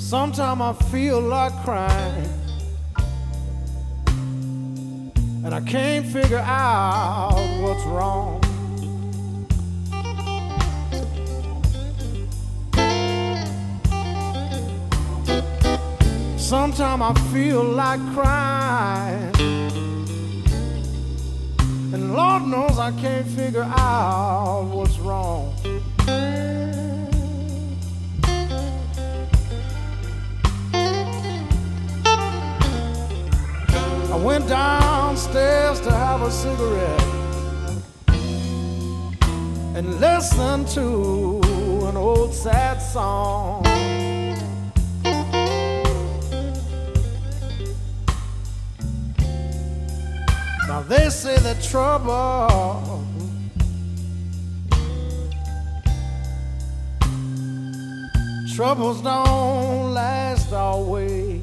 Sometimes I feel like crying, and I can't figure out what's wrong. Sometimes I feel like crying, and Lord knows I can't figure out what's wrong. I went downstairs to have a cigarette and listen to an old sad song. Now they say that troubles don't last always.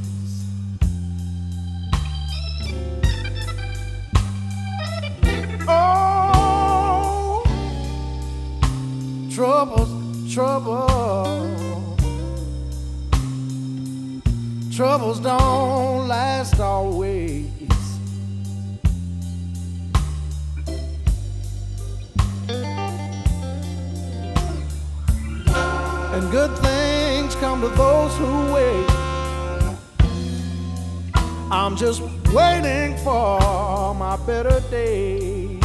Oh, troubles don't last always. And good things come to those who wait. I'm just waiting for my better days.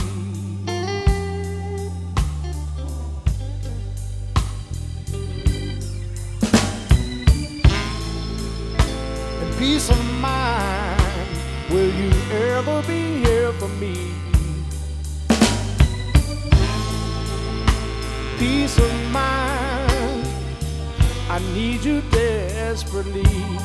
And peace of mind, will you ever be here for me? Peace of mind, I need you desperately.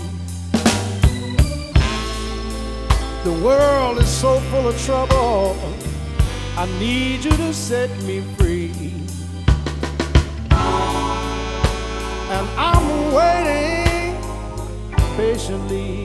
The world is so full of trouble, I need you to set me free. And I'm waiting patiently.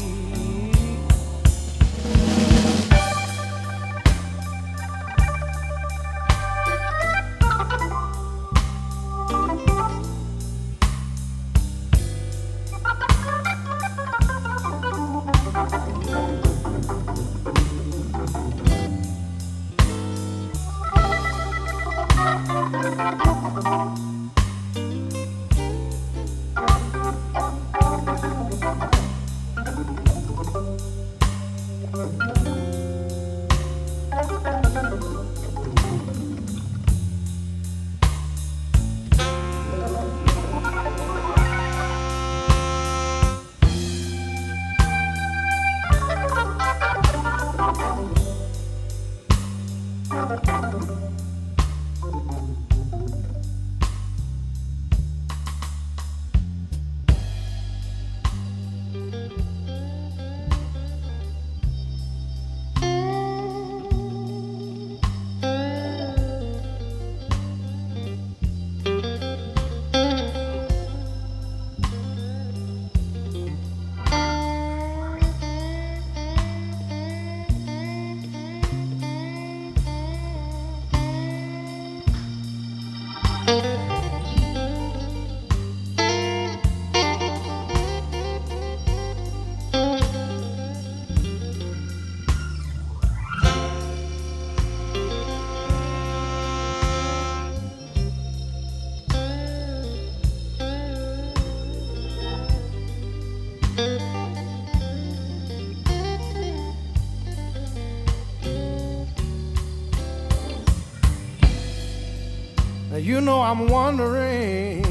Now you know I'm wondering,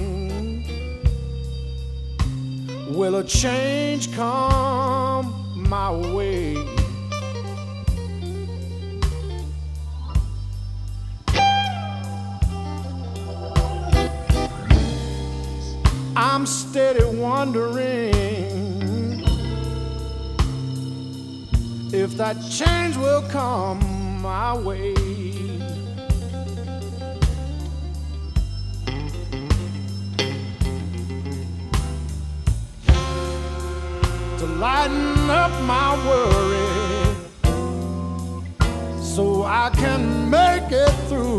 will a change come my way? I'm steady wondering if that change will come my way. To lighten up my worry so I can make it through